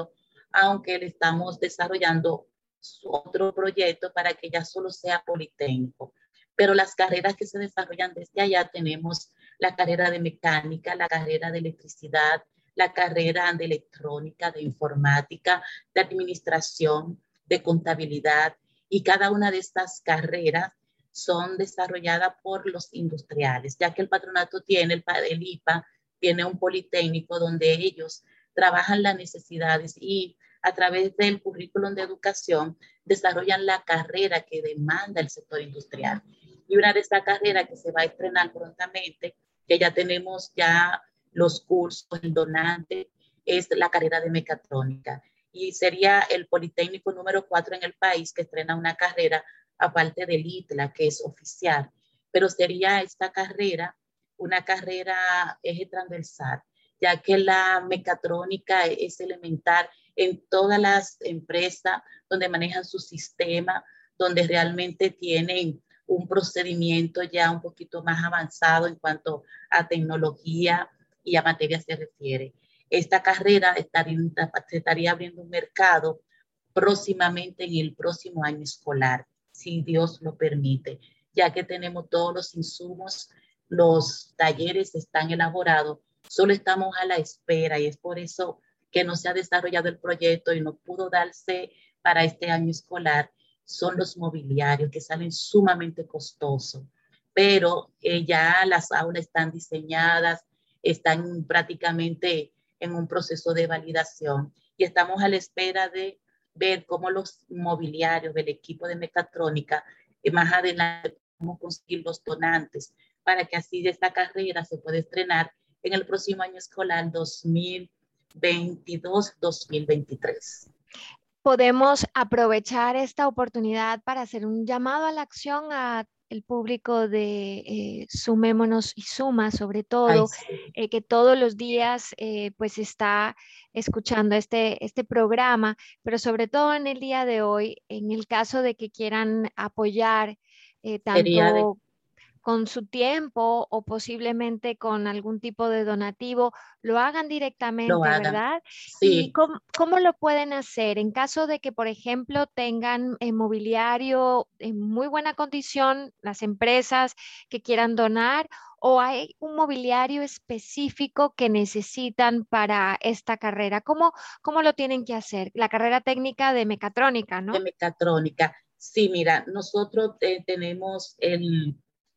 aunque le estamos desarrollando otro proyecto para que ya solo sea politécnico. Pero las carreras que se desarrollan desde allá, tenemos la carrera de mecánica, la carrera de electricidad, la carrera de electrónica, de informática, de administración, de contabilidad, y cada una de estas carreras son desarrolladas por los industriales, ya que el patronato tiene, el, el I P A tiene un politécnico donde ellos trabajan las necesidades y a través del currículum de educación desarrollan la carrera que demanda el sector industrial. Y una de estas carreras que se va a estrenar prontamente, que ya tenemos ya los cursos, el donante, es la carrera de mecatrónica. Y sería el politécnico número cuatro en el país que estrena una carrera aparte del I T L A, que es oficial. Pero sería esta carrera una carrera eje transversal, ya que la mecatrónica es elemental en todas las empresas donde manejan su sistema, donde realmente tienen un procedimiento ya un poquito más avanzado en cuanto a tecnología y a materia se refiere. Esta carrera estaría, se estaría abriendo un mercado próximamente en el próximo año escolar, si Dios lo permite, ya que tenemos todos los insumos, los talleres están elaborados, solo estamos a la espera y es por eso que no se ha desarrollado el proyecto y no pudo darse para este año escolar. Son los mobiliarios que salen sumamente costosos, pero eh, ya las aulas están diseñadas, están prácticamente en un proceso de validación y estamos a la espera de ver cómo los mobiliarios del equipo de mecatrónica eh, más adelante podemos conseguir los donantes para que así de esta carrera se pueda estrenar en el próximo año escolar dos mil veintidós dos mil veintitrés.
Podemos aprovechar esta oportunidad para hacer un llamado a la acción a el público de eh, Sumémonos y Suma, sobre todo, Ay, sí. eh, que todos los días eh, pues está escuchando este, este programa, pero sobre todo en el día de hoy, en el caso de que quieran apoyar eh, tanto con su tiempo o posiblemente con algún tipo de donativo, lo hagan directamente, lo hagan. ¿Verdad?
Sí.
¿Y cómo, cómo lo pueden hacer? En caso de que, por ejemplo, tengan eh, mobiliario en muy buena condición, las empresas que quieran donar, o hay un mobiliario específico que necesitan para esta carrera. ¿Cómo, cómo lo tienen que hacer? La carrera técnica de mecatrónica, ¿no?
De mecatrónica. Sí, mira, nosotros eh, tenemos el...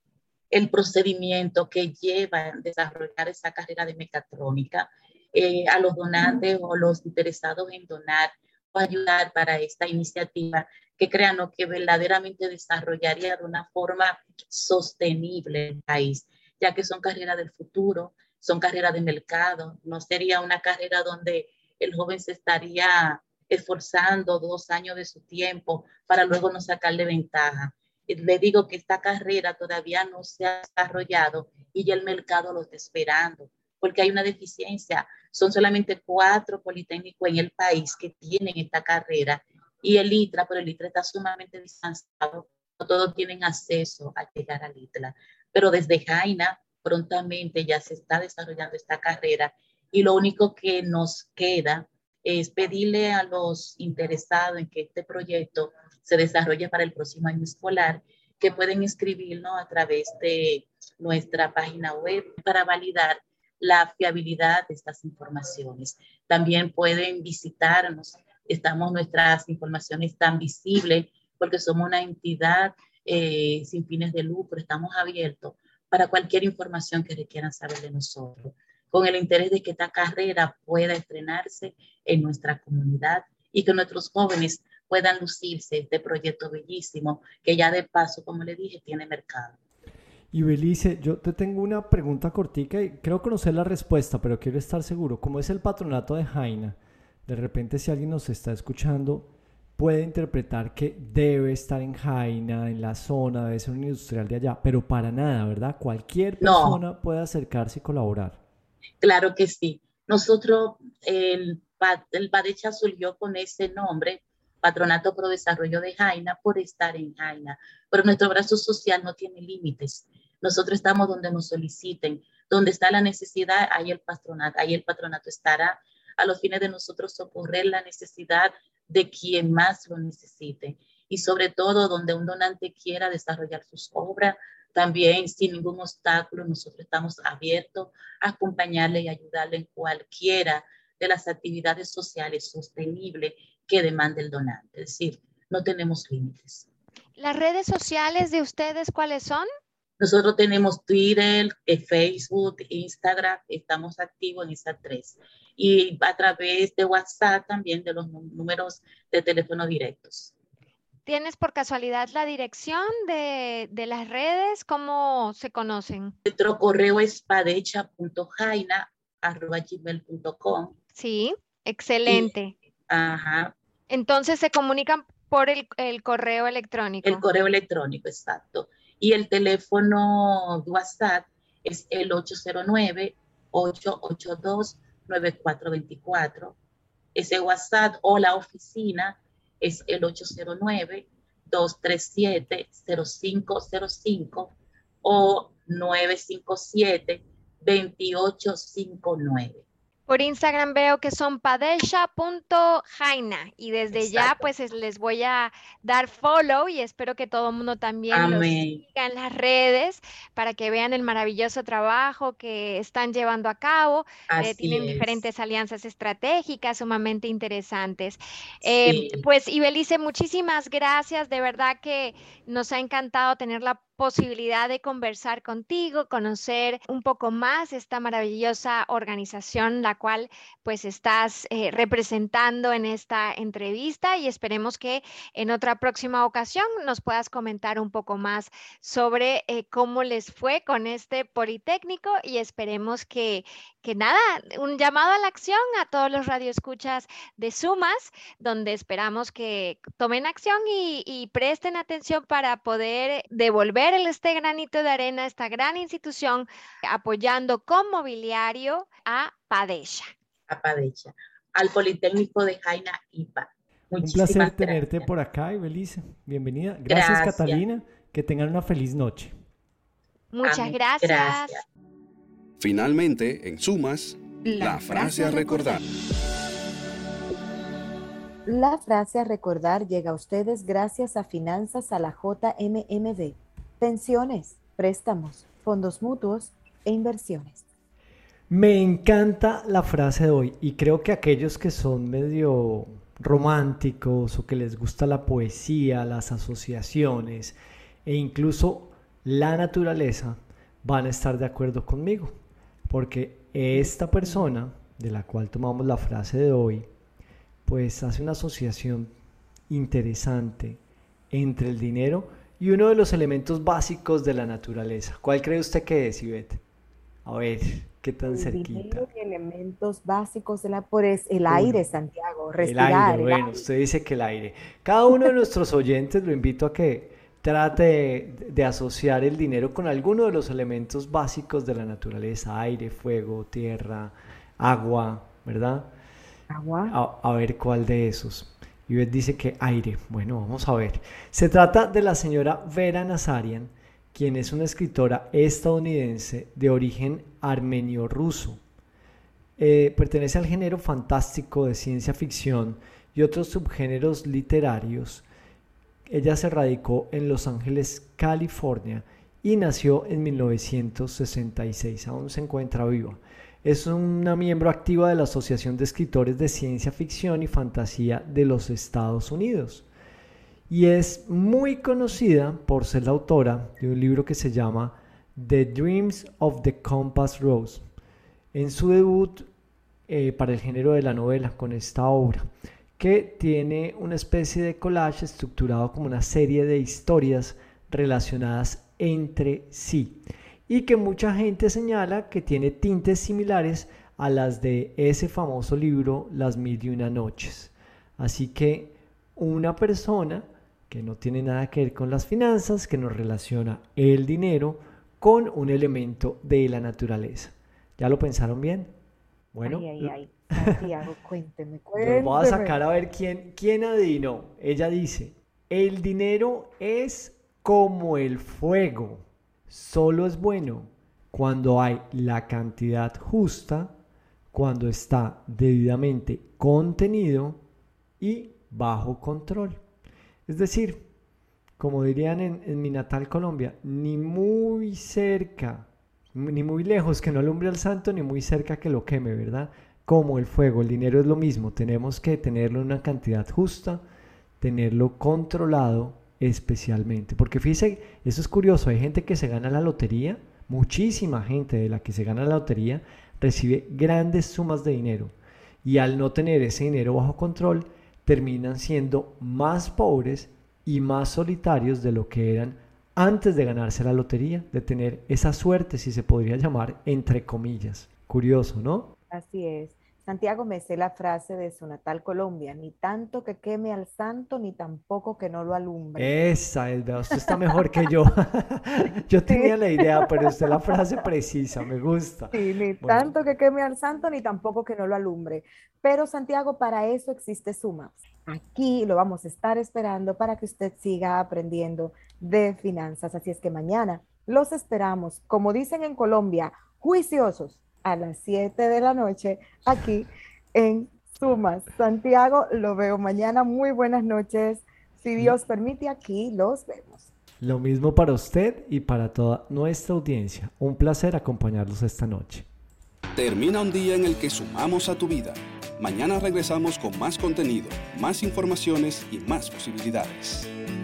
el procedimiento que lleva a desarrollar esa carrera de mecatrónica, eh, a los donantes o los interesados en donar o ayudar para esta iniciativa, que crean lo que verdaderamente desarrollaría de una forma sostenible el país, ya que son carreras del futuro, son carreras de mercado, no sería una carrera donde el joven se estaría esforzando dos años de su tiempo para luego no sacarle ventaja. Le digo que esta carrera todavía no se ha desarrollado y ya el mercado lo está esperando, porque hay una deficiencia. Son solamente cuatro politécnicos en el país que tienen esta carrera y el I T L A, pero el I T L A está sumamente distanciado, no todos tienen acceso a llegar al I T L A. Pero desde Jaina prontamente ya se está desarrollando esta carrera y lo único que nos queda es pedirle a los interesados en que este proyecto se desarrolle para el próximo año escolar, que pueden inscribirnos a través de nuestra página web para validar la fiabilidad de estas informaciones. También pueden visitarnos, estamos, nuestras informaciones están visibles porque somos una entidad eh, sin fines de lucro, estamos abiertos para cualquier información que requieran saber de nosotros, con el interés de que esta carrera pueda estrenarse en nuestra comunidad y que nuestros jóvenes puedan lucirse este proyecto bellísimo que ya de paso, como le dije, tiene mercado.
Y Belice, yo te tengo una pregunta cortica y creo conocer la respuesta, pero quiero estar seguro. ¿Cómo es el patronato de Jaina? De repente, si alguien nos está escuchando, puede interpretar que debe estar en Jaina, en la zona, debe ser un industrial de allá, pero para nada, ¿verdad? Cualquier persona no. puede acercarse y colaborar.
Claro que sí. Nosotros, el, el Badecha surgió con ese nombre, Patronato Pro Desarrollo de Jaina, por estar en Jaina. Pero nuestro brazo social no tiene límites. Nosotros estamos donde nos soliciten. Donde está la necesidad, ahí el patronato, ahí el patronato estará. a los fines de nosotros socorrer la necesidad de quien más lo necesite. Y sobre todo donde un donante quiera desarrollar sus obras, también sin ningún obstáculo, nosotros estamos abiertos a acompañarle y ayudarle en cualquiera de las actividades sociales sostenibles que demande el donante. Es decir, no tenemos límites.
¿Las redes sociales de ustedes cuáles son?
Nosotros tenemos Twitter, Facebook, Instagram, estamos activos en esas tres. Y a través de WhatsApp también de los números de teléfono directos.
¿Tienes por casualidad la dirección de, de las redes? ¿Cómo se conocen?
Nuestro correo es padecha punto jaina arroba gmail punto com.
Sí, excelente.
Y, ajá.
Entonces se comunican por el, el correo electrónico.
El correo electrónico, exacto. Y el teléfono WhatsApp es el ocho cero nueve, ocho ocho dos, nueve cuatro dos cuatro. Ese WhatsApp o la oficina es el ocho cero nueve, dos tres siete, cero cinco cero cinco o nueve cinco siete, dos ocho cinco nueve.
Por Instagram veo que son padecha punto jaina y desde Exacto. ya pues les voy a dar follow y espero que todo el mundo también Amén. Los siga en las redes para que vean el maravilloso trabajo que están llevando a cabo. Eh, tienen es. diferentes alianzas estratégicas sumamente interesantes. Eh, sí. Pues Ibelice, muchísimas gracias, de verdad que nos ha encantado tener la posibilidad de conversar contigo, conocer un poco más esta maravillosa organización, la cual pues estás eh, representando en esta entrevista y esperemos que en otra próxima ocasión nos puedas comentar un poco más sobre eh, cómo les fue con este Politécnico y esperemos que, que nada, un llamado a la acción a todos los radioescuchas de Sumas, donde esperamos que tomen acción y, y presten atención para poder devolver este granito de arena, esta gran institución apoyando con mobiliario a Padecha.
A Padecha, al Politécnico de Jaina I P A.
Muchísimas Un placer gracias. tenerte por acá, Ibelice. Bienvenida. Gracias, gracias, Catalina. Que tengan una feliz noche.
Muchas Amén. gracias. gracias.
Finalmente, en Sumas, la, la frase a recordar.
La frase a recordar llega a ustedes gracias a Finanzas a la J M M D. Pensiones, préstamos, fondos mutuos e inversiones.
Me encanta la frase de hoy y creo que aquellos que son medio románticos o que les gusta la poesía, las asociaciones e incluso la naturaleza van a estar de acuerdo conmigo, porque esta persona de la cual tomamos la frase de hoy pues hace una asociación interesante entre el dinero y uno de los elementos básicos de la naturaleza. ¿Cuál cree usted que es, Ivette? A ver, ¿qué tan el cerquita?
Y elementos básicos de la por es el aire, Santiago, respirar. El aire,
el bueno, aire. Usted dice que el aire. Cada uno de nuestros oyentes lo invito a que trate de, de asociar el dinero con alguno de los elementos básicos de la naturaleza, aire, fuego, tierra, agua, ¿verdad?
Agua.
A, a ver cuál de esos. Ivette dice que aire. Bueno, vamos a ver. Se trata de la señora Vera Nazarian, quien es una escritora estadounidense de origen armenio-ruso. Eh, pertenece al género fantástico de ciencia ficción y otros subgéneros literarios. Ella se radicó en Los Ángeles, California, y nació en mil novecientos sesenta y seis. Aún se encuentra viva. Es una miembro activa de la Asociación de Escritores de Ciencia Ficción y Fantasía de los Estados Unidos. Y es muy conocida por ser la autora de un libro que se llama The Dreams of the Compass Rose, en su debut eh, para el género de la novela con esta obra, que tiene una especie de collage estructurado como una serie de historias relacionadas entre sí, y que mucha gente señala que tiene tintes similares a las de ese famoso libro Las Mil y Una Noches. Así que una persona que no tiene nada que ver con las finanzas, que nos relaciona el dinero con un elemento de la naturaleza. ¿Ya lo pensaron bien? Bueno,
ay, ay, ay. Santiago, cuénteme, cuénteme.
Lo voy a sacar a ver quién, quién adivinó. Ella dice, el dinero es como el fuego. Solo es bueno cuando hay la cantidad justa, cuando está debidamente contenido y bajo control. Es decir, como dirían en, en mi natal Colombia, ni muy cerca, ni muy lejos que no alumbre al santo, ni muy cerca que lo queme, ¿verdad? Como el fuego, el dinero es lo mismo, tenemos que tenerlo en una cantidad justa, tenerlo controlado especialmente, porque fíjese, eso es curioso, hay gente que se gana la lotería, muchísima gente de la que se gana la lotería recibe grandes sumas de dinero y al no tener ese dinero bajo control terminan siendo más pobres y más solitarios de lo que eran antes de ganarse la lotería, de tener esa suerte, si se podría llamar, entre comillas. Curioso, ¿no?
Así es. Santiago, me sé la frase de su natal Colombia, ni tanto que queme al santo, ni tampoco que no lo alumbre.
Esa es, vea, usted está mejor que yo. Yo tenía sí. la idea, pero usted la frase precisa, me gusta.
Sí, ni bueno. tanto que queme al santo, ni tampoco que no lo alumbre. Pero Santiago, para eso existe Sumas. Aquí lo vamos a estar esperando para que usted siga aprendiendo de finanzas. Así es que mañana los esperamos, como dicen en Colombia, juiciosos, a las siete de la noche, aquí en Sumas. Santiago, lo veo mañana. Muy buenas noches. Si Dios permite, aquí los vemos.
Lo mismo para usted y para toda nuestra audiencia. Un placer acompañarlos esta noche.
Termina un día en el que sumamos a tu vida. Mañana regresamos con más contenido, más informaciones y más posibilidades.